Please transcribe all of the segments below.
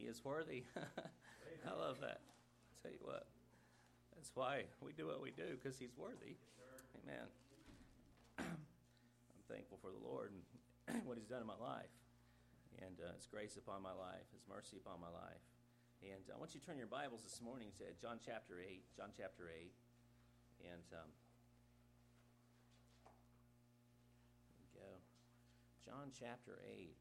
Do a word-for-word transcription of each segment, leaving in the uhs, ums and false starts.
is worthy. I love that. I'll tell you what. That's why we do what we do, because he's worthy. Amen. I'm thankful for the Lord and what he's done in my life. And uh, his grace upon my life, his mercy upon my life. And I want you to turn your Bibles this morning to John chapter eight. John chapter eight. And um, here we go. John chapter eight.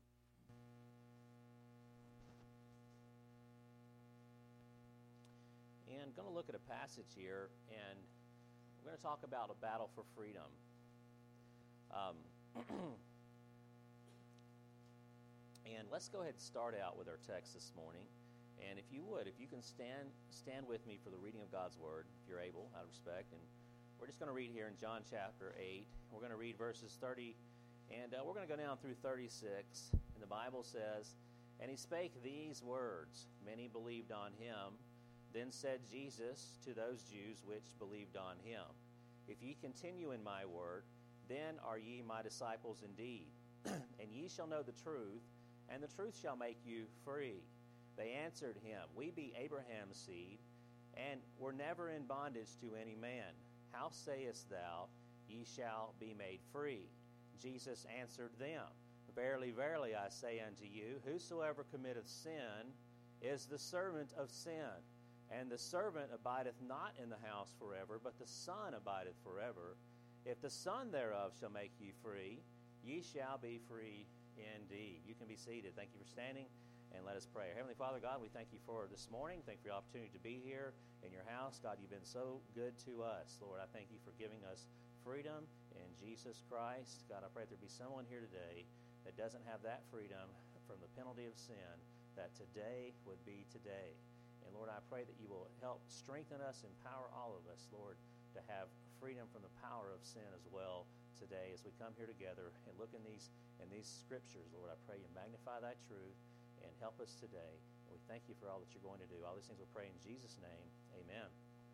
And I'm going to look at a passage here, and we're going to talk about a battle for freedom. Um, and let's go ahead and start out with our text this morning. And if you would, if you can stand stand with me for the reading of God's Word, if you're able, out of respect. And we're just going to read here in John chapter eight. We're going to read verses thirty, and uh, we're going to go down through thirty-six. And the Bible says, "And he spake these words, many believed on him. Then said Jesus to those Jews which believed on him, If ye continue in my word, then are ye my disciples indeed. And ye shall know the truth, and the truth shall make you free. They answered him, We be Abraham's seed, and were never in bondage to any man. How sayest thou, Ye shall be made free? Jesus answered them, Verily, verily, I say unto you, Whosoever committeth sin is the servant of sin. And the servant abideth not in the house forever, but the Son abideth forever. If the Son thereof shall make you free, ye shall be free indeed." You can be seated. Thank you for standing, and let us pray. Heavenly Father, God, we thank you for this morning. Thank you for the opportunity to be here in your house. God, you've been so good to us. Lord, I thank you for giving us freedom in Jesus Christ. God, I pray that there be someone here today that doesn't have that freedom from the penalty of sin, that today would be today. And Lord, I pray that you will help strengthen us, empower all of us, Lord, to have freedom from the power of sin as well today as we come here together and look in these in these scriptures. Lord, I pray you magnify thy truth and help us today. And we thank you for all that you're going to do. All these things we pray in Jesus' name. Amen.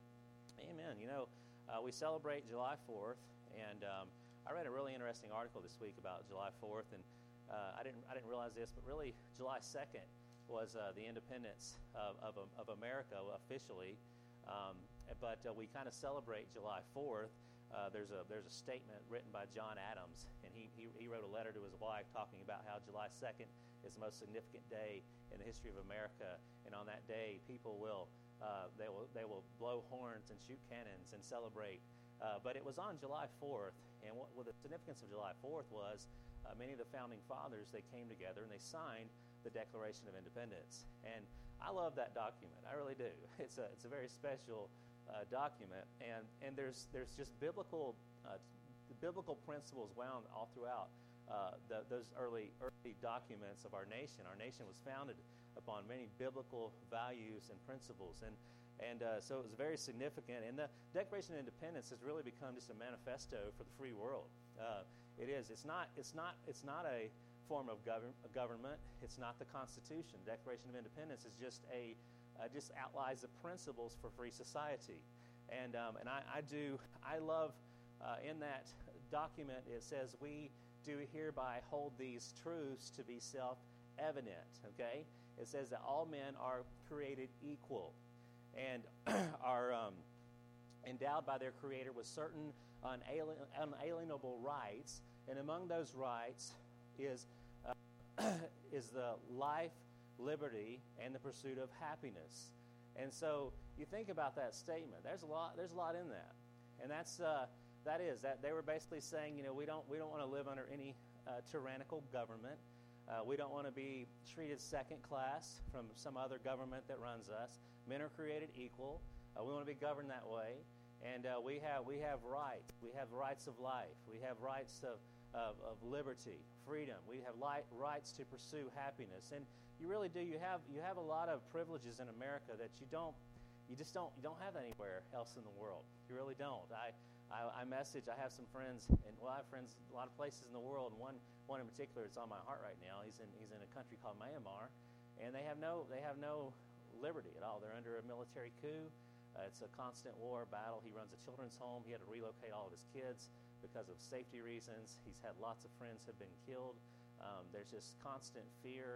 Amen. You know, uh, we celebrate July fourth, and um, I read a really interesting article this week about July fourth, and uh, I didn't I didn't realize this, but really July second was uh, the independence of, of, of America officially, um, but uh, we kind of celebrate July fourth. Uh, there's a there's a statement written by John Adams, and he, he he wrote a letter to his wife talking about how July second is the most significant day in the history of America, and on that day people will uh, they will they will blow horns and shoot cannons and celebrate. Uh, but it was on July fourth, and what, what the significance of July fourth was, uh, many of the founding fathers, they came together and they signed the Declaration of Independence. And I love that document. I really do. It's a it's a very special uh, document, and and there's there's just biblical uh, the biblical principles wound all throughout uh, the, those early early documents of our nation. Our nation was founded upon many biblical values and principles, and and uh, so it was very significant. And the Declaration of Independence has really become just a manifesto for the free world. Uh, it is. It's not. It's not. It's not a form of govern, government. It's not the Constitution. The Declaration of Independence is just a uh, just outlines the principles for free society, and um, and I, I do I love uh, in that document it says we do hereby hold these truths to be self-evident. Okay, it says that all men are created equal, and are um, endowed by their Creator with certain unalien, unalienable rights, and among those rights is uh, is the life, liberty, and the pursuit of happiness. And so you think about that statement. There's a lot. There's a lot in that, and that's uh, that is that they were basically saying, you know, we don't we don't want to live under any uh, tyrannical government. Uh, we don't want to be treated second class from some other government that runs us. Men are created equal. Uh, we want to be governed that way, and uh, we have we have rights. We have rights of life. We have rights of Of, of liberty, freedom. We have light, rights to pursue happiness, and you really do. You have you have a lot of privileges in America that you don't, you just don't, you don't have anywhere else in the world. You really don't. I, I, I message. I have some friends, and well, I have friends a lot of places in the world. And one, one in particular, it's on my heart right now. He's in, he's in a country called Myanmar, and they have no, they have no liberty at all. They're under a military coup. Uh, it's a constant war battle. He runs a children's home. He had to relocate all of his kids because of safety reasons. He's had lots of friends have been killed. Um, there's just constant fear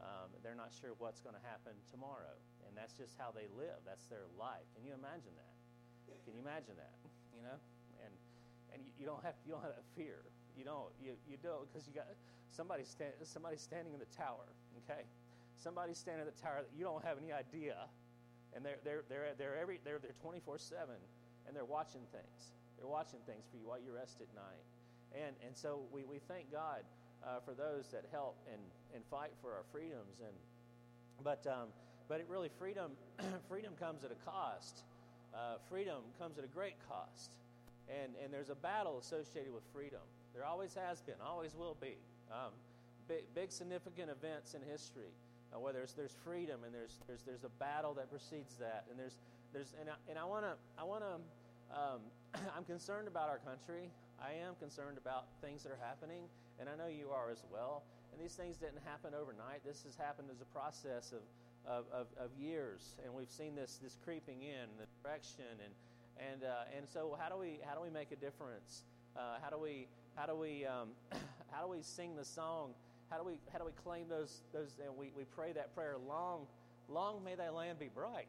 Um, they're not sure what's going to happen tomorrow, and that's just how they live. That's their life. Can you imagine that? Can you imagine that? You know, and and you, you don't have you don't have that fear. You don't you you don't because you got somebody stand somebody standing in the tower. Okay, somebody standing at the tower that you don't have any idea, and they're they're they're they're every they're they're twenty-four seven, and they're watching things. They're watching things for you while you rest at night, and and so we we thank God. Uh, for those that help and, and fight for our freedoms, and but um, but it really freedom freedom comes at a cost. Uh, freedom comes at a great cost, and and there's a battle associated with freedom. There always has been, always will be. Um, big, big significant events in history uh, where there's there's freedom and there's there's there's a battle that precedes that, and there's there's and I, and I want to I want to um, I'm concerned about our country. I am concerned about things that are happening, and I know you are as well. And these things didn't happen overnight. This has happened as a process of of, of, of years, and we've seen this this creeping in the direction, and and uh, and so how do we how do we make a difference? Uh, how do we how do we um, how do we sing the song? How do we how do we claim those those? And we, we pray that prayer. Long long may thy land be bright,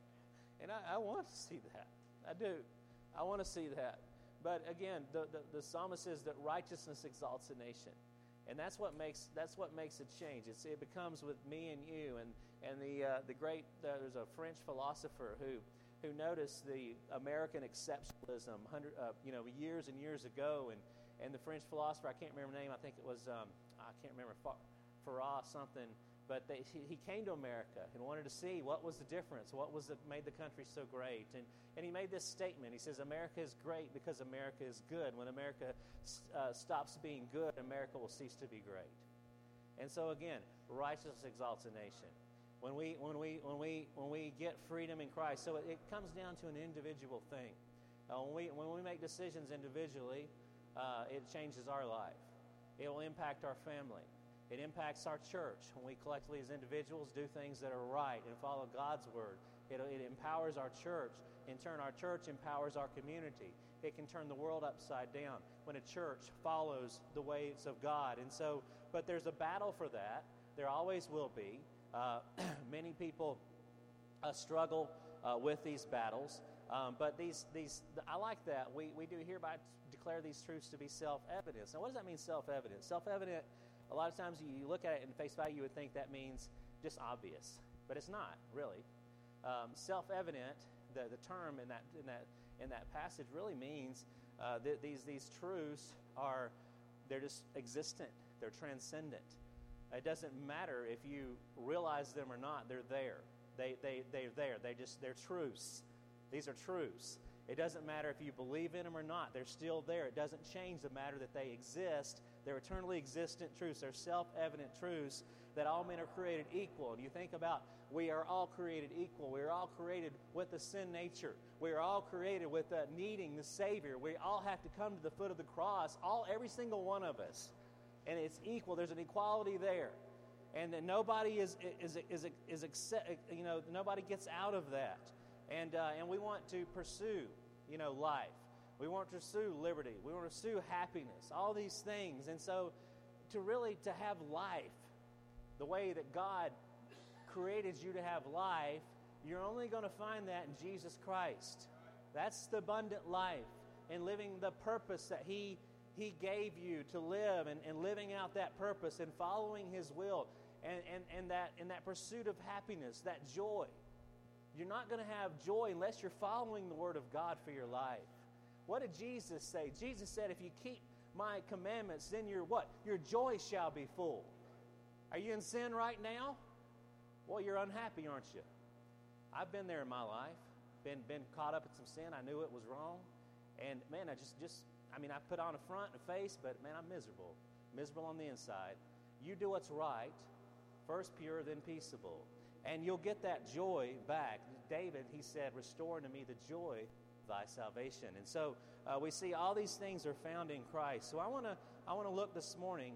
and I, I want to see that. I do. I want to see that. But again, the, the, the psalmist says that righteousness exalts a nation, and that's what makes that's what makes it change. It's, it becomes with me and you, and and the uh, the great uh, there's a French philosopher who who noticed the American exceptionalism hundred uh, you know years and years ago, and, and the French philosopher, I can't remember the name. I think it was um, I can't remember Farah something. But they, he came to America and wanted to see what was the difference, what was it made the country so great. And, and he made this statement. He says, America is great because America is good. When America uh, stops being good, America will cease to be great. And so again, righteousness exalts a nation. When we when we when we when we get freedom in Christ, so it, it comes down to an individual thing. Uh, when we when we make decisions individually, uh, it changes our life. It will impact our family. It impacts our church when we collectively as individuals do things that are right and follow God's word. It, it empowers our church. In turn, our church empowers our community. It can turn the world upside down when a church follows the ways of God. And so, but there's a battle for that. There always will be. Uh, many people uh, struggle uh, with these battles. Um, but these, these, I like that. We, we do hereby declare these truths to be self-evident. Now, what does that mean, self-evident? Self-evident, a lot of times you look at it in face value, you would think that means just obvious, but it's not really. Um, self-evident, the, the term in that in that in that passage really means uh, that these these truths are they're just existent, they're transcendent. It doesn't matter if you realize them or not; they're there. They they they're there. They just they're truths. These are truths. It doesn't matter if you believe in them or not. They're still there. It doesn't change the matter that they exist. They're eternally existent truths. They're self-evident truths that all men are created equal. And you think about, we are all created equal. We are all created with a sin nature. We are all created with uh, needing the Savior. We all have to come to the foot of the cross, all every single one of us. And it's equal. There's an equality there. And that nobody is, is, is, is, is accept, you know, nobody gets out of that. And uh, and we want to pursue, you know, life. We want to pursue liberty. We want to pursue happiness. All these things. And so, to really to have life, the way that God created you to have life, you're only going to find that in Jesus Christ. That's the abundant life, and living the purpose that He He gave you to live, and, and living out that purpose and following His will, and and and that in that pursuit of happiness, that joy. You're not going to have joy unless you're following the Word of God for your life. What did Jesus say? Jesus said, if you keep my commandments, then your what? Your joy shall be full. Are you in sin right now? Well, you're unhappy, aren't you? I've been there in my life. Been been caught up in some sin. I knew it was wrong. And man, I just, just I mean, I put on a front and a face, but man, I'm miserable. Miserable on the inside. You do what's right. First pure, then peaceable. And you'll get that joy back. David, he said, restore unto me the joy of thy salvation. And so uh, we see all these things are found in Christ. So I want to I want to look this morning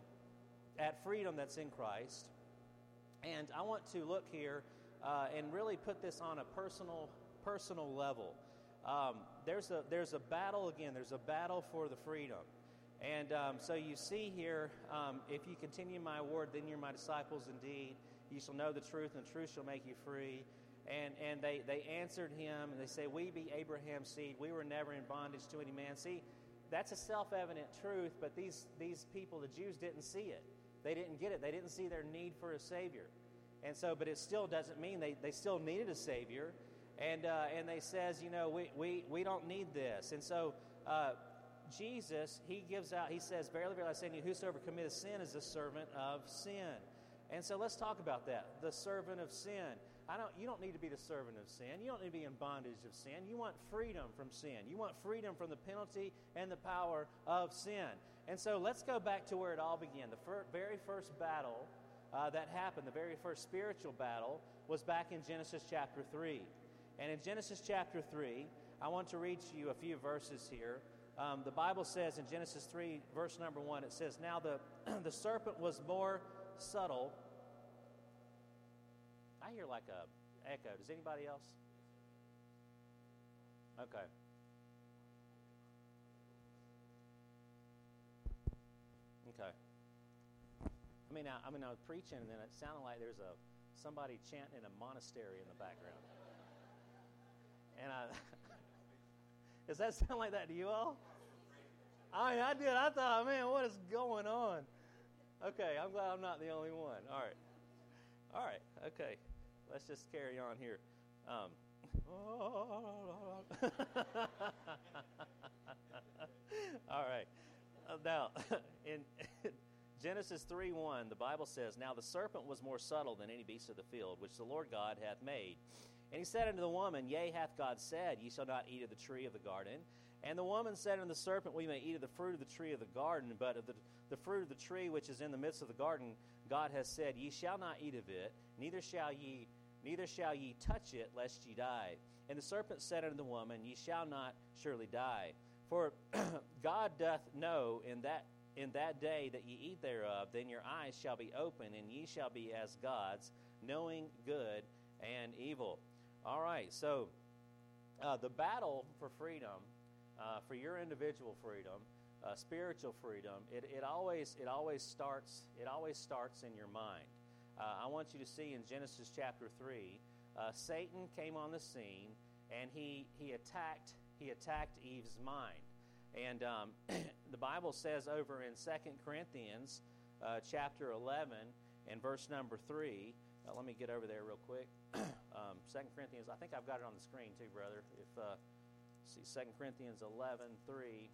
at freedom that's in Christ. And I want to look here uh, and really put this on a personal personal level. Um, there's a there's a battle again. There's a battle for the freedom. And um, so you see here, um, if you continue my word, then you're my disciples indeed. you shall know the truth, and the truth shall make you free. And and they, they answered him, and they say, we be Abraham's seed. We were never in bondage to any man. See, that's a self-evident truth, but these, these people, the Jews, didn't see it. They didn't get it. They didn't see their need for a Savior. And so, but it still doesn't mean they, they still needed a Savior. And uh, and they says, you know, we, we, we don't need this. And so uh, Jesus, he gives out, he says, verily, verily, I say unto you, whosoever committeth sin is the servant of sin. And so let's talk about that, the servant of sin. I don't. You don't need to be the servant of sin. You don't need to be in bondage of sin. You want freedom from sin. You want freedom from the penalty and the power of sin. And so let's go back to where it all began. The fir- very first battle uh, that happened, the very first spiritual battle, was back in Genesis chapter three. And in Genesis chapter three, I want to read to you a few verses here. Um, the Bible says in Genesis three, verse number one, it says, now the, the serpent was more subtle. I hear like a echo. Does anybody else? Okay. Okay. I mean, I, I mean, I was preaching, and then it sounded like there's a somebody chanting in a monastery in the background. And I, does that sound like that to you all? I I did. I thought, man, what is going on? Okay, I'm glad I'm not the only one. All right. All right. Okay. Let's just carry on here. Um, all right. Uh, now, in Genesis three one, the Bible says, now the serpent was more subtle than any beast of the field, which the Lord God hath made. And he said unto the woman, yea, hath God said, ye shall not eat of the tree of the garden. And the woman said unto the serpent, we may eat of the fruit of the tree of the garden, but of the, the fruit of the tree which is in the midst of the garden, God has said, ye shall not eat of it, neither shall ye neither shall ye touch it, lest ye die. And the serpent said unto the woman, ye shall not surely die. For God doth know in that in that day that ye eat thereof, then your eyes shall be open, and ye shall be as gods, knowing good and evil. All right, so uh, the battle for freedom, uh, for your individual freedom, uh, spiritual freedom, it, it always it always starts it always starts in your mind. Uh, I want you to see in Genesis chapter three, uh, Satan came on the scene, and he he attacked he attacked Eve's mind. And um, the Bible says over in Second Corinthians uh, chapter eleven and verse number three. Uh, let me get over there real quick. um, Second Corinthians, I think I've got it on the screen too, brother. If uh, see Second Corinthians eleven three.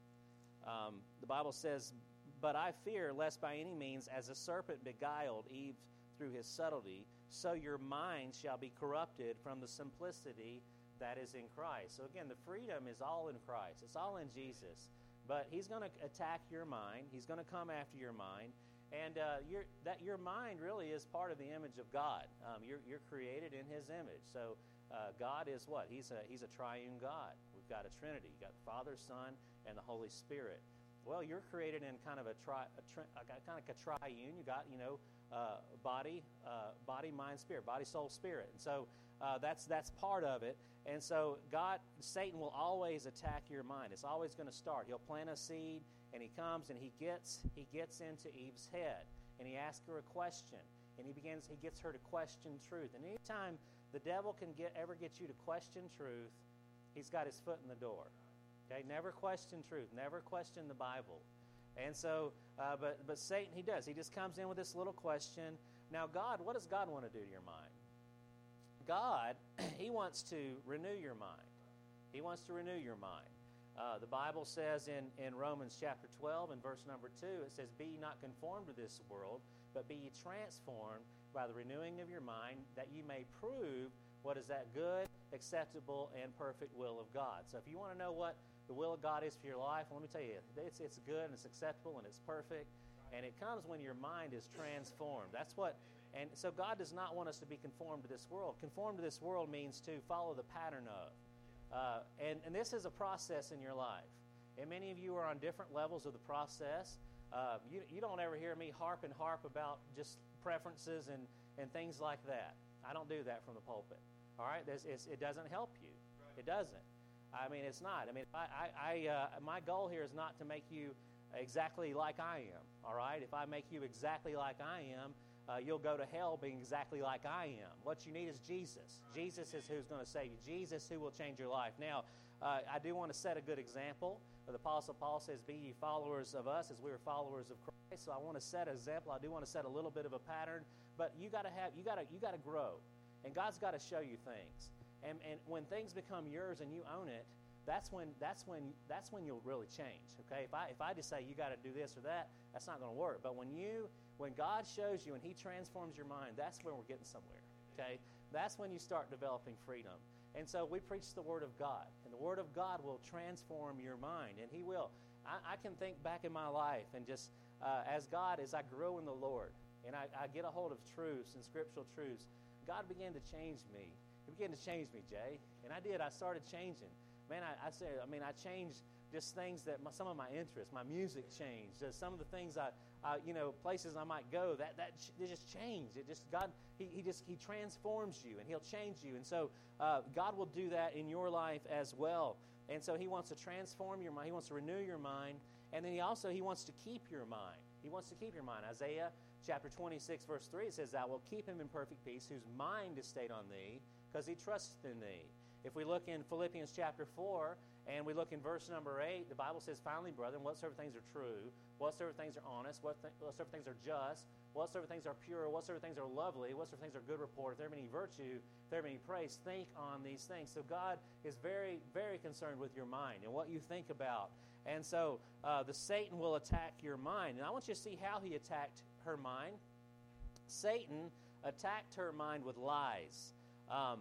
Um, the Bible says, but I fear lest by any means, as the serpent beguiled Eve through his subtlety, so your mind shall be corrupted from the simplicity that is in Christ. So again, the freedom is all in Christ. It's all in Jesus. But he's going to attack your mind. He's going to come after your mind. And uh, your, that your mind really is part of the image of God. Um, you're, you're created in his image. So uh, God is what? He's a, he's a triune God. We've got a Trinity. You've got the Father, Son, and the Holy Spirit. Well, you're created in kind of a, tri, a, tri, a kind of a triune. You got, you know, uh, body, uh, body, mind, spirit, body, soul, spirit. And so uh, that's that's part of it. And so God, Satan will always attack your mind. It's always going to start. He'll plant a seed, and he comes and he gets he gets into Eve's head, and he asks her a question, and he begins he gets her to question truth. And anytime the devil can get ever get you to question truth, he's got his foot in the door. Okay, never question truth. Never question the Bible. And so, uh, but but Satan, he does. He just comes in with this little question. Now, God, what does God want to do to your mind? God, he wants to renew your mind. He wants to renew your mind. Uh, the Bible says in, in Romans chapter twelve and verse number two, it says, be ye not conformed to this world, but be ye transformed by the renewing of your mind, that ye may prove what is that good, acceptable, and perfect will of God. So if you want to know what the will of God is for your life, let me tell you, it's, it's good and it's acceptable and it's perfect. And it comes when your mind is transformed. That's what, and so God does not want us to be conformed to this world. Conform to this world means to follow the pattern of. Uh, and, and this is a process in your life. And many of you are on different levels of the process. Uh, you, you don't ever hear me harp and harp about just preferences and, and things like that. I don't do that from the pulpit. All right? It's, it's, it doesn't help you. It doesn't. I mean, it's not. I mean, I, I, I, uh, my goal here is not to make you exactly like I am. All right? If I make you exactly like I am, uh, you'll go to hell being exactly like I am. What you need is Jesus. Jesus is who's going to save you. Jesus who will change your life. Now, uh, I do want to set a good example. The Apostle Paul says, be ye followers of us as we are followers of Christ. So I want to set an example. I do want to set a little bit of a pattern. But you got to have, you got to, you got to grow. And God's got to show you things. And, and when things become yours and you own it, that's when that's when that's when you'll really change. Okay, if I if I just say you got to do this or that, that's not going to work. But when you when God shows you and He transforms your mind, that's when we're getting somewhere. Okay, that's when you start developing freedom. And so we preach the Word of God, and the Word of God will transform your mind, and He will. I, I can think back in my life and just uh, as God, as I grow in the Lord, and I, I get a hold of truths and scriptural truths, God began to change me. He began to change me, Jay, and I did. I started changing. Man, I, I said, I mean, I changed just things that my, some of my interests, my music changed. Uh, some of the things I, I, you know, places I might go, that that it just changed. It just God, he, he just he transforms you, and He'll change you. And so uh, God will do that in your life as well. And so He wants to transform your mind. He wants to renew your mind, and then He also He wants to keep your mind. He wants to keep your mind. Isaiah chapter twenty-six, verse three, it says, "Thou wilt keep him in perfect peace, whose mind is stayed on Thee, because he trusts in Thee." If we look in Philippians chapter four, and we look in verse number eight, the Bible says, "Finally, brethren, whatsoever things are true, whatsoever things are honest, whatsoever things are just, whatsoever things are pure, whatsoever things are lovely, whatsoever things are good report, if there be any virtue, if there be any praise, think on these things." So God is very, very concerned with your mind and what you think about. And so uh, the Satan will attack your mind. And I want you to see how he attacked her mind. Satan attacked her mind with lies. Um,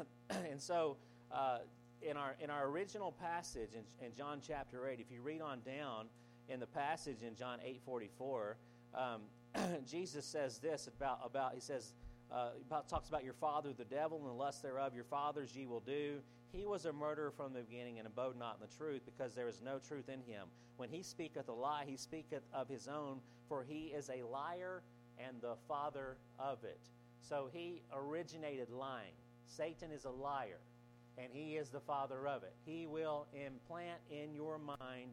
and so uh, in our in our original passage in, in John chapter eight, if you read on down in the passage in John eight forty-four, um, Jesus says this about, about he says, uh, about, talks about your father, the devil, and the lust thereof, your fathers ye will do. He was a murderer from the beginning, and abode not in the truth, because there is no truth in him. When he speaketh a lie, he speaketh of his own, for he is a liar and the father of it. So he originated lying. Satan is a liar, and he is the father of it. He will implant in your mind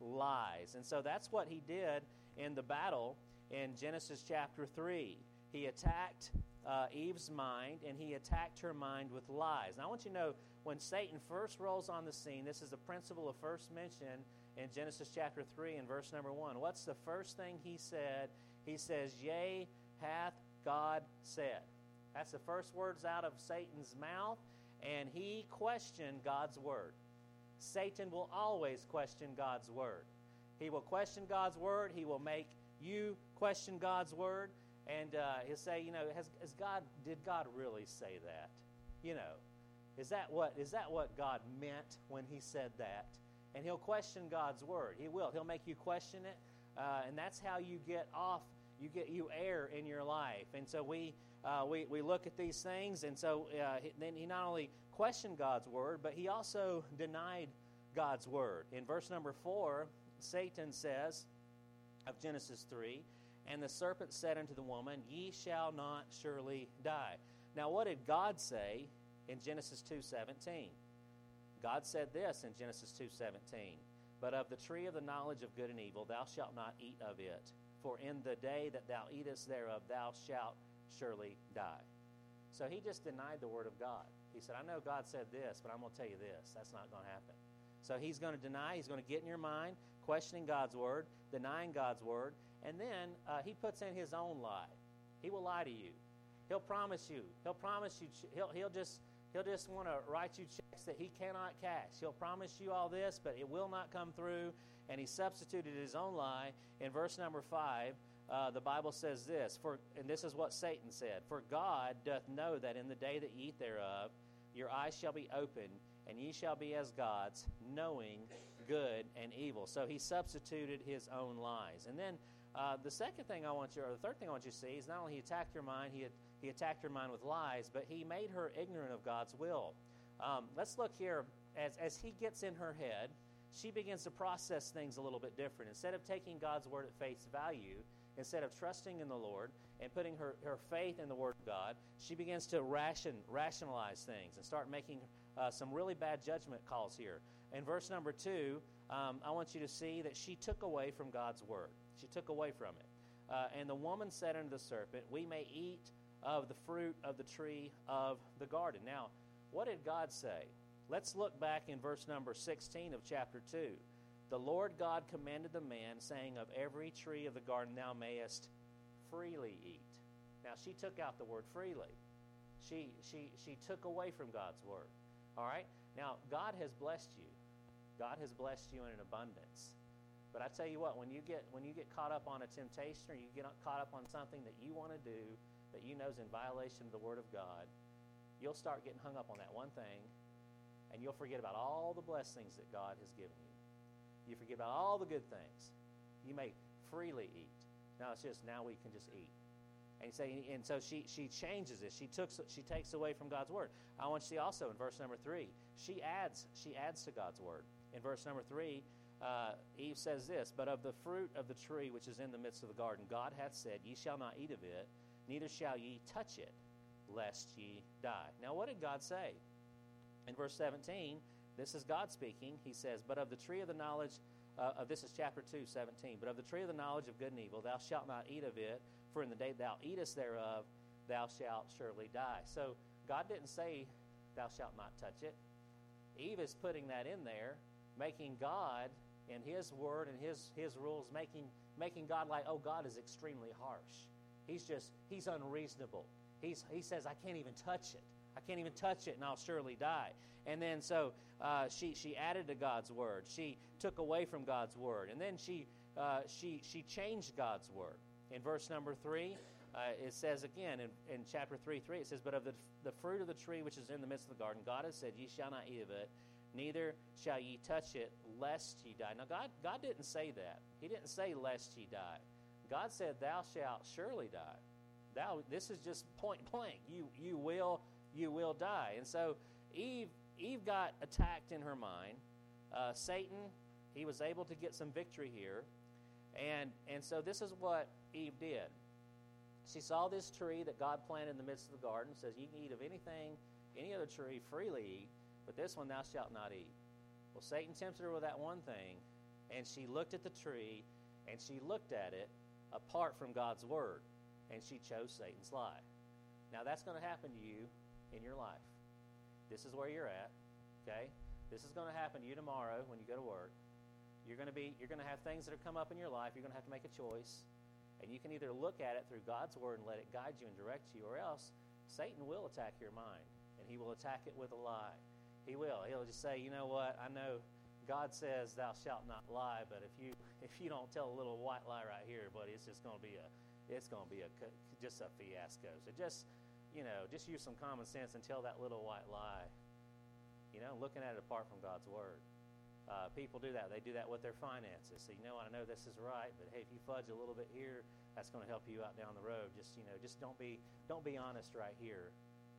lies. And so that's what he did in the battle in Genesis chapter three. He attacked uh, Eve's mind, and he attacked her mind with lies. Now I want you to know, when Satan first rolls on the scene, this is the principle of first mention in Genesis chapter three and verse number one. What's the first thing he said? He says, "Yea, hath God said." That's the first words out of Satan's mouth, and he questioned God's word. Satan will always question God's word. He will question God's word. He will make you question God's word, and uh, he'll say, you know, has, has God, did God really say that? You know, is that what is that what God meant when He said that? And he'll question God's word. He will. He'll make you question it, uh, and that's how you get off. You get you err in your life. And so we uh, we we look at these things, and so uh, then he not only questioned God's word, but he also denied God's word. In verse number four, Satan says of Genesis three, "And the serpent said unto the woman, Ye shall not surely die." Now, what did God say in Genesis two seventeen? God said this in Genesis two seventeen, "But of the tree of the knowledge of good and evil thou shalt not eat of it, for in the day that thou eatest thereof thou shalt surely die." So he just denied the word of God. He said, I know God said this, but I'm going to tell you this. That's not going to happen. So he's going to deny. He's going to get in your mind, questioning God's word, denying God's word, and then uh, he puts in his own lie. He will lie to you. He'll promise you. He'll promise you. He'll, he'll just... He'll just want to write you checks that he cannot cash. He'll promise you all this, but it will not come through. And he substituted his own lie. In verse number five, uh, the Bible says this, for, and this is what Satan said, "For God doth know that in the day that ye eat thereof, your eyes shall be opened, and ye shall be as gods, knowing good and evil." So he substituted his own lies. And then uh, the second thing I want you, or the third thing I want you to see is not only he attacked your mind, he had He attacked her mind with lies, but he made her ignorant of God's will. Um, let's look here. As, as he gets in her head, she begins to process things a little bit different. Instead of taking God's word at face value, instead of trusting in the Lord and putting her, her faith in the word of God, she begins to ration, rationalize things and start making uh, some really bad judgment calls here. In verse number two, um, I want you to see that she took away from God's word. She took away from it. Uh, and the woman said unto the serpent, we may eat of the fruit of the tree of the garden. Now, what did God say? Let's look back in verse number sixteen of chapter two. The Lord God commanded the man, saying, of every tree of the garden thou mayest freely eat. Now, she took out the word freely. She, she, she took away from God's word. All right? Now, God has blessed you. God has blessed you in an abundance. But I tell you what, when you get when you get caught up on a temptation, or you get caught up on something that you want to do that you know is in violation of the Word of God, you'll start getting hung up on that one thing, and you'll forget about all the blessings that God has given you. You forget about all the good things. You may freely eat. Now it's just now we can just eat. And you say, and so she she changes this. She took she takes away from God's word. I want you to see also in verse number three. She adds she adds to God's word. In verse number three, uh, Eve says this: but of the fruit of the tree which is in the midst of the garden, God hath said, ye shall not eat of it, neither shall ye touch it, lest ye die. Now, what did God say? In verse seventeen, this is God speaking. He says, but of the tree of the knowledge uh, of this is chapter two, seventeen. But of the tree of the knowledge of good and evil, thou shalt not eat of it. For in the day thou eatest thereof, thou shalt surely die. So God didn't say, thou shalt not touch it. Eve is putting that in there, making God and His word and His His rules, making making God like, oh, God is extremely harsh. He's just, He's unreasonable. He's He says, I can't even touch it. I can't even touch it, and I'll surely die. And then so uh, she she added to God's word. She took away from God's word, and then she uh, she she changed God's word. In verse number three, uh, it says again, in, in chapter three, three, it says, but of the, the fruit of the tree which is in the midst of the garden, God has said, ye shall not eat of it, neither shall ye touch it, lest ye die. Now, God, God didn't say that. He didn't say, lest ye die. God said, thou shalt surely die. Thou, this is just point blank. You, you will, you will die. And so Eve, Eve got attacked in her mind. Uh, Satan, he was able to get some victory here. And and so this is what Eve did. She saw this tree that God planted in the midst of the garden. Says, you can eat of anything, any other tree, freely eat, but this one thou shalt not eat. Well, Satan tempted her with that one thing, and she looked at the tree, and she looked at it apart from God's word, and she chose Satan's lie. Now, that's going to happen to you in your life. This is where you're at, okay? This is going to happen to you tomorrow when you go to work. You're going to be, you're going to have things that have come up in your life. You're going to have to make a choice. And you can either look at it through God's word and let it guide you and direct you, or else Satan will attack your mind, and he will attack it with a lie. He will. He'll just say, you know what, I know God says thou shalt not lie, but if you if you don't tell a little white lie right here, buddy, it's just going to be a it's going to be a just a fiasco. So just, you know, just use some common sense and tell that little white lie. You know, looking at it apart from God's word. Uh, people do that. They do that with their finances. So, you know, I know this is right, but hey, if you fudge a little bit here, that's going to help you out down the road. Just, you know, just don't be don't be honest right here.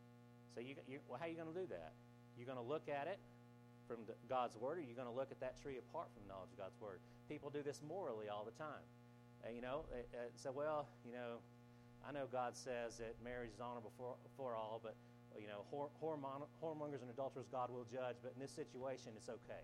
So, you, you well, how are you going to do that? You're going to look at it from the, God's word, or you're going to look at that tree apart from the knowledge of God's word. People do this morally all the time. Uh, you know, uh, uh, so well, you know, I know God says that marriage is honorable for, for all, but you know, whore, whoremon- whoremongers and adulterers God will judge. But in this situation, it's okay.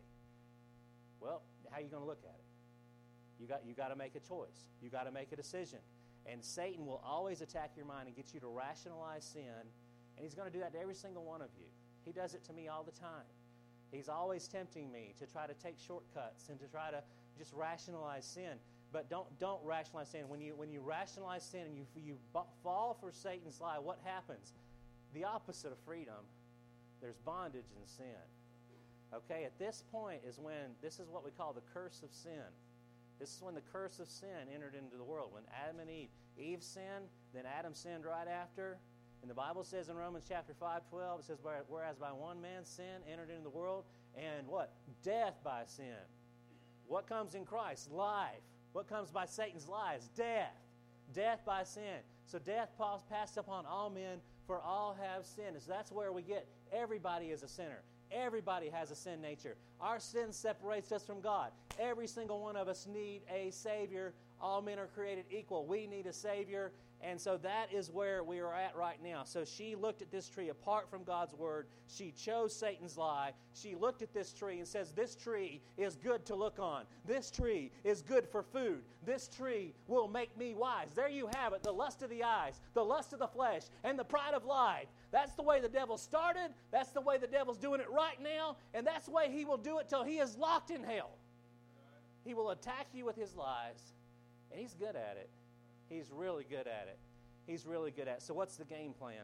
Well, how are you going to look at it? You got you got to make a choice. You got to make a decision. And Satan will always attack your mind and get you to rationalize sin, and he's going to do that to every single one of you. He does it to me all the time. He's always tempting me to try to take shortcuts and to try to just rationalize sin. But don't don't rationalize sin. When you when you rationalize sin and you you fall for Satan's lie, what happens? The opposite of freedom. There's bondage in sin. Okay, at this point is when, this is what we call the curse of sin. This is when the curse of sin entered into the world. When Adam and Eve, Eve sinned, then Adam sinned right after. And the Bible says in Romans chapter five, twelve, it says, whereas by one man's sin entered into the world, and what? Death by sin. What comes in Christ? Life. What comes by Satan's lies? Death. Death by sin. So death passed upon all men, for all have sinned. And so that's where we get, everybody is a sinner. Everybody has a sin nature. Our sin separates us from God. Every single one of us need a Savior. All men are created equal. We need a Savior, And so that is where we are at right now. So she looked at this tree apart from God's word. She chose Satan's lie. She looked at this tree and says, this tree is good to look on. This tree is good for food. This tree will make me wise. There you have it, the lust of the eyes, the lust of the flesh, and the pride of life. That's the way the devil started. That's the way the devil's doing it right now. And that's the way he will do it till he is locked in hell. He will attack you with his lies. And he's good at it. He's really good at it. He's really good at it. So what's the game plan?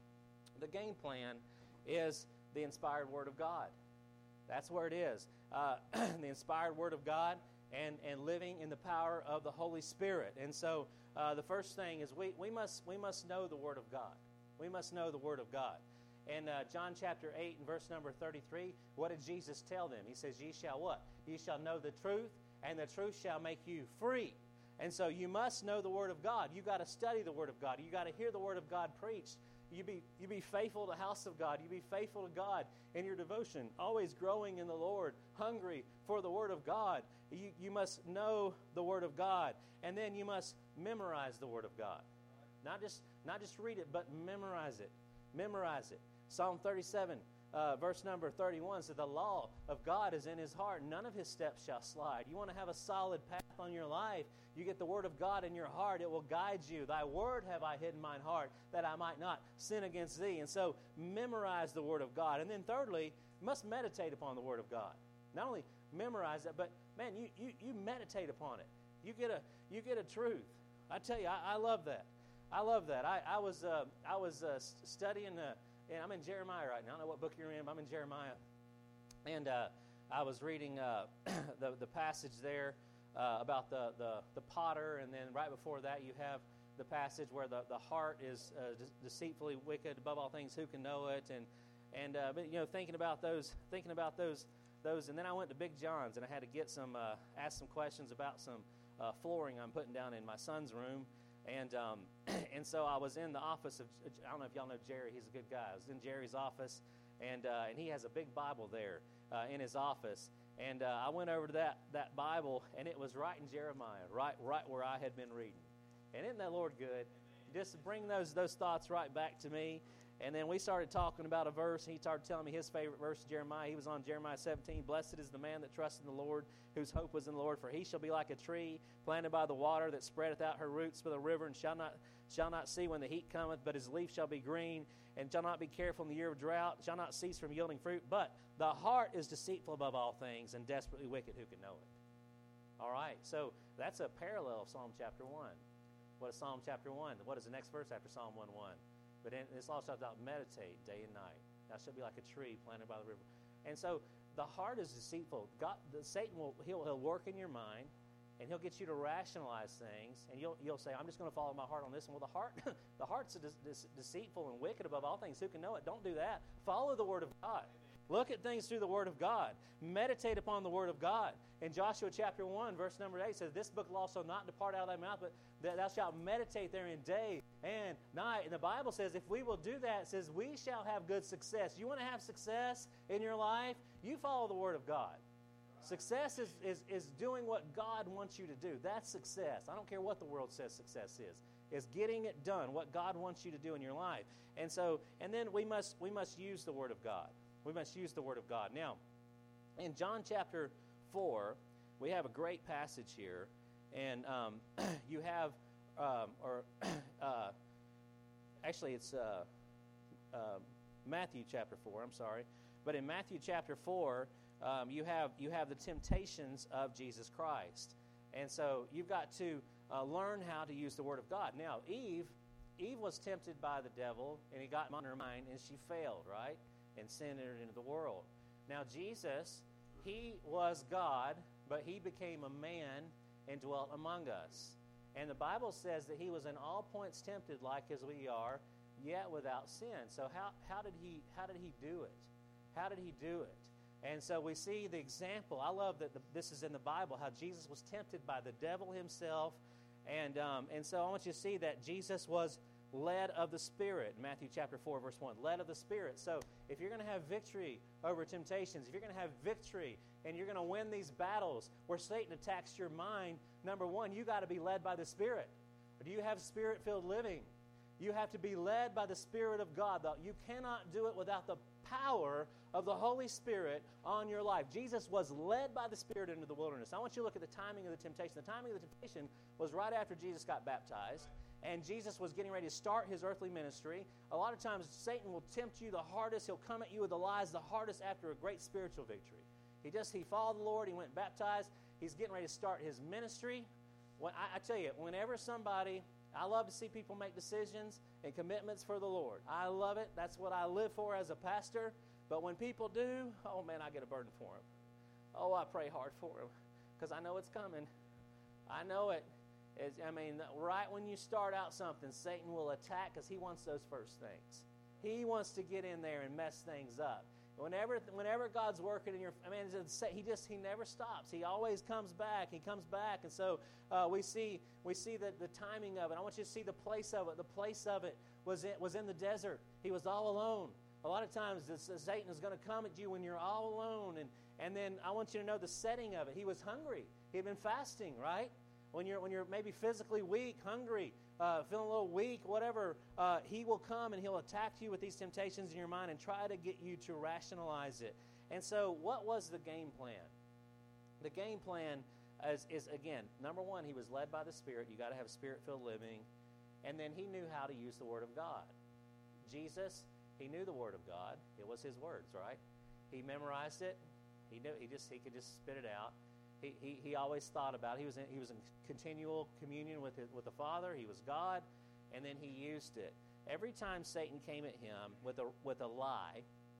The game plan is the inspired Word of God. That's where it is. Uh, the inspired Word of God and, and living in the power of the Holy Spirit. And so uh, the first thing is we, we must we must know the Word of God. We must know the Word of God. In uh, John chapter eight and verse number thirty-three, what did Jesus tell them? He says, ye shall what? Ye shall know the truth, and the truth shall make you free. And so you must know the Word of God. You got to study the Word of God. You got to hear the Word of God preached. You be you be faithful to the house of God. You be faithful to God in your devotion, always growing in the Lord, hungry for the Word of God. You, you must know the Word of God. And then you must memorize the Word of God. Not just, not just read it, but memorize it. Memorize it. Psalm thirty-seven, uh, verse number thirty-one says, the law of God is in his heart. None of his steps shall slide. You want to have a solid path on your life. You get the Word of God in your heart. It will guide you. Thy word have I hid in mine heart, that I might not sin against thee. And so memorize the Word of God. And then thirdly, you must meditate upon the Word of God. Not only memorize it, but, man, you, you, you meditate upon it. You get a you get a truth. I tell you, I, I love that. I love that. I, I was uh, I was uh, studying, uh, and I'm in Jeremiah right now. I don't know what book you're in, but I'm in Jeremiah. And uh, I was reading uh, the, the passage there, Uh, about the, the, the potter, and then right before that you have the passage where the, the heart is uh, de- deceitfully wicked above all things. Who can know it? And and uh, but you know thinking about those thinking about those those, and then I went to Big John's and I had to get some uh, ask some questions about some uh, flooring I'm putting down in my son's room, and um, and so I was in the office of I don't know if y'all know Jerry. He's a good guy. I was in Jerry's office, and uh, and he has a big Bible there uh, in his office. And uh, I went over to that, that Bible, and it was right in Jeremiah, right right where I had been reading. And isn't that Lord good? Just bring those those thoughts right back to me. And then we started talking about a verse. He started telling me his favorite verse, Jeremiah. He was on Jeremiah seventeen. Blessed is the man that trusts in the Lord, whose hope was in the Lord. For he shall be like a tree planted by the water that spreadeth out her roots by the river, and shall not shall not see when the heat cometh, but his leaf shall be green, and shall not be careful in the year of drought, shall not cease from yielding fruit. But the heart is deceitful above all things, and desperately wicked. Who can know it? All right, so that's a parallel of Psalm chapter one. What is Psalm chapter one? What is the next verse after Psalm one one? But in, it's also about meditate day and night. Thou shalt be like a tree planted by the river. And so the heart is deceitful. God, the, Satan will he'll, he'll work in your mind, and he'll get you to rationalize things, and you'll you'll say, I'm just going to follow my heart on this. And well, the heart the heart's de- de- deceitful and wicked above all things. Who can know it? Don't do that. Follow the Word of God. Look at things through the Word of God. Meditate upon the Word of God. In Joshua chapter one, verse number eight says, this book will also not depart out of thy mouth, but that thou shalt meditate therein day and night. And the Bible says if we will do that, it says we shall have good success. You want to have success in your life? You follow the Word of God. Success is, is, is doing what God wants you to do. That's success. I don't care what the world says success is. It's getting it done, what God wants you to do in your life. And so, and then we must we must use the Word of God. We must use the Word of God. Now, in John chapter four, we have a great passage here. And um, you have, um, or uh, actually it's uh, uh, Matthew chapter four, I'm sorry. But in Matthew chapter four, um, you have you have the temptations of Jesus Christ. And so you've got to uh, learn how to use the Word of God. Now, Eve, Eve was tempted by the devil, and he got on her mind, and she failed, right? And sin entered into the world. Now, Jesus, he was God, but he became a man and dwelt among us. And the Bible says that he was in all points tempted like as we are, yet without sin. So how, how did he how did he do it? How did he do it? And so we see the example. I love that the, this is in the Bible, how Jesus was tempted by the devil himself. And um, and so I want you to see that Jesus was led of the Spirit. Matthew chapter four, verse one, led of the Spirit. So if you're going to have victory over temptations, if you're going to have victory and you're going to win these battles where Satan attacks your mind, number one, you got to be led by the Spirit. Do you have Spirit-filled living? You have to be led by the Spirit of God. You cannot do it without the power of the Holy Spirit on your life. Jesus was led by the Spirit into the wilderness. I want you to look at the timing of the temptation. The timing of the temptation was right after Jesus got baptized, and Jesus was getting ready to start his earthly ministry. A lot of times Satan will tempt you the hardest. He'll come at you with the lies the hardest after a great spiritual victory. He just, he followed the Lord. He went baptized. He's getting ready to start his ministry. When, I, I tell you, whenever somebody, I love to see people make decisions and commitments for the Lord. I love it. That's what I live for as a pastor. But when people do, oh man, I get a burden for them. Oh, I pray hard for them because I know it's coming. I know it. It's, I mean, right when you start out something, Satan will attack because he wants those first things. He wants to get in there and mess things up. Whenever, whenever God's working in your, I mean, he just he never stops. He always comes back. He comes back, and so uh, we see we see the, the timing of it. I want you to see the place of it. The place of it was in, was in the desert. He was all alone. A lot of times, this, this Satan is going to come at you when you're all alone, and and then I want you to know the setting of it. He was hungry. He had been fasting, right? When you're when you're maybe physically weak, hungry, uh, feeling a little weak, whatever, uh, he will come and he'll attack you with these temptations in your mind and try to get you to rationalize it. And so what was the game plan? The game plan is, is again, number one, he was led by the Spirit. You got to have Spirit-filled living. And then he knew how to use the Word of God. Jesus, he knew the Word of God. It was his words, right? He memorized it. He knew. He just he could just spit it out. He, he he always thought about it. He was in, he was in continual communion with his, with the Father. He was God, and then he used it. Every time Satan came at him with a with a lie,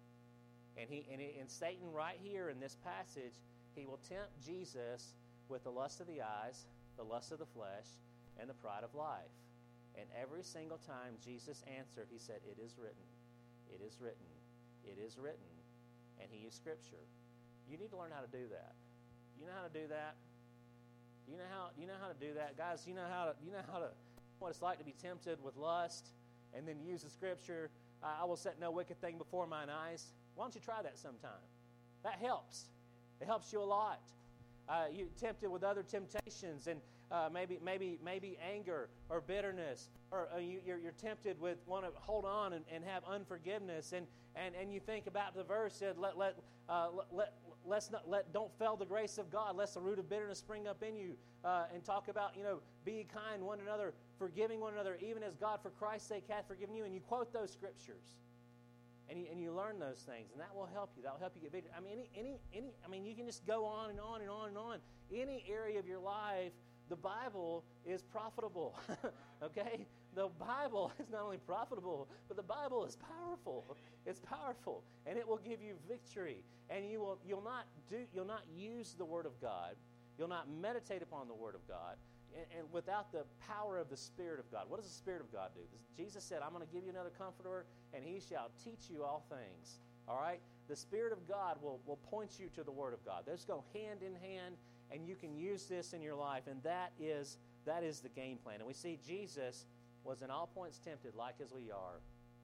and he and, he, and Satan right here in this passage, he will tempt Jesus with the lust of the eyes, the lust of the flesh, and the pride of life. And every single time Jesus answered, he said, "It is written, it is written, it is written," and he used Scripture. You need to learn how to do that. You know how to do that? You know how you know how to do that, guys. You know how to you know how to what it's like to be tempted with lust, and then use the Scripture. I will set no wicked thing before mine eyes. Why don't you try that sometime? That helps. It helps you a lot. Uh, you tempted with other temptations, and uh, maybe maybe maybe anger or bitterness, or uh, you, you're, you're tempted with want to hold on and, and have unforgiveness, and, and, and you think about the verse said let let uh, let. let Let's not let don't fail the grace of God, lest the root of bitterness spring up in you. Uh, and talk about, you know, be kind one another, forgiving one another, even as God for Christ's sake hath forgiven you. And you quote those scriptures, and you and you learn those things, and that will help you. That will help you get victory. I mean, any any any. I mean, you can just go on and on and on and on. Any area of your life, the Bible is profitable. Okay, the Bible is not only profitable, but the Bible is powerful. It's powerful, and it will give you victory. And you will you'll not do you'll not use the Word of God. You'll not meditate upon the Word of God, and, and without the power of the Spirit of God. What does the Spirit of God do? Jesus said, "I'm going to give you another Comforter, and He shall teach you all things." All right, the Spirit of God will will point you to the Word of God. Those go hand in hand, and you can use this in your life, and that is that is the game plan. And we see Jesus was in all points tempted, like as we are,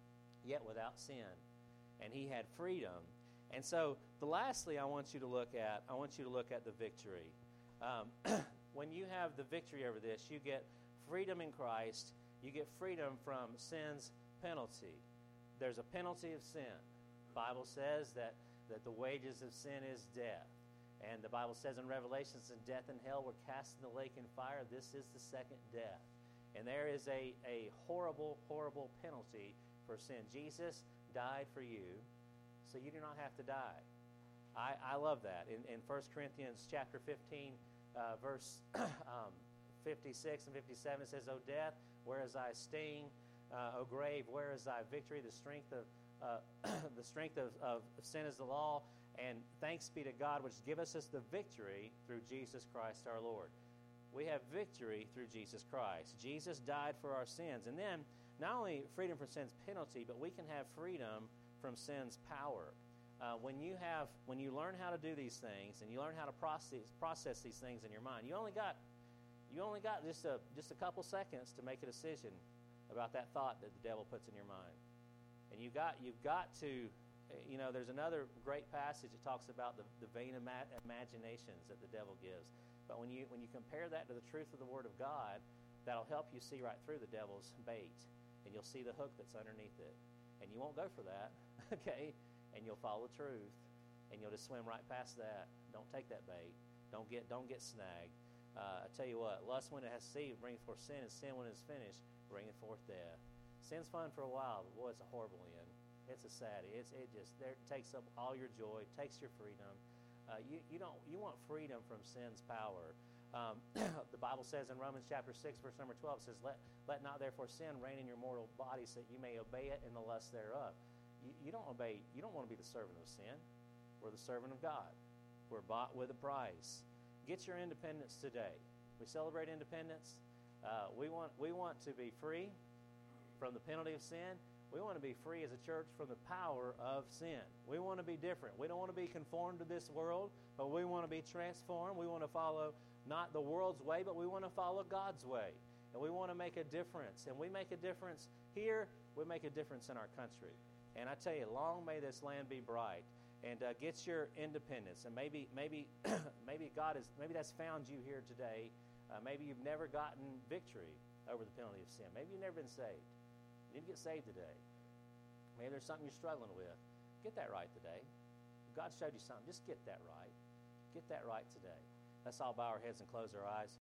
yet without sin, and He had freedom. And so, the lastly, I want you to look at, I want you to look at the victory. Um, when you have the victory over this, you get freedom in Christ. You get freedom from sin's penalty. There's a penalty of sin. The Bible says that, that the wages of sin is death. And the Bible says in Revelations that death and hell were cast in the lake and fire. This is the second death. And there is a, a horrible, horrible penalty for sin. Jesus died for you, so you do not have to die. I, I love that. In, in First Corinthians chapter fifteen, uh, verse um, fifty-six and fifty-seven, it says, "O death, where is thy sting? Uh, O grave, where is thy victory? The strength of uh, the strength of, of sin is the law, and thanks be to God, which giveth us the victory through Jesus Christ our Lord." We have victory through Jesus Christ. Jesus died for our sins. And then, not only freedom from sin's penalty, but we can have freedom from sin's power. Uh, when you have, when you learn how to do these things, and you learn how to process process these things in your mind, you only got, you only got just a just a couple seconds to make a decision about that thought that the devil puts in your mind. And you got you've got to, you know, there's another great passage that talks about the, the vain ima- imaginations that the devil gives. But when you when you compare that to the truth of the Word of God, that'll help you see right through the devil's bait, and you'll see the hook that's underneath it. And you won't go for that, okay? And you'll follow the truth, and you'll just swim right past that. Don't take that bait. Don't get don't get snagged. Uh, I tell you what, lust when it has seed brings forth sin, and sin when it's finished bringeth forth death. Sin's fun for a while, but boy, it's a horrible end. It's a sad. It's it just there takes up all your joy, takes your freedom. Uh, you you don't you want freedom from sin's power. Um, the Bible says in Romans chapter six, verse number twelve, it says, let, let not therefore sin reign in your mortal bodies, that you may obey it in the lust thereof. You, you don't obey, you don't want to be the servant of sin. We're the servant of God. We're bought with a price. Get your independence today. We celebrate independence. Uh, we want we want to be free from the penalty of sin. We want to be free as a church from the power of sin. We want to be different. We don't want to be conformed to this world, but we want to be transformed. We want to follow not the world's way, but we want to follow God's way. And we want to make a difference. And we make a difference here. We make a difference in our country. And I tell you, long may this land be bright. And uh, get your independence. And maybe, maybe, maybe God is. Maybe that's found you here today. Uh, maybe you've never gotten victory over the penalty of sin. Maybe you've never been saved. You need to get saved today. Maybe there's something you're struggling with. Get that right today. If God showed you something, just get that right. Get that right today. Let's all bow our heads and close our eyes.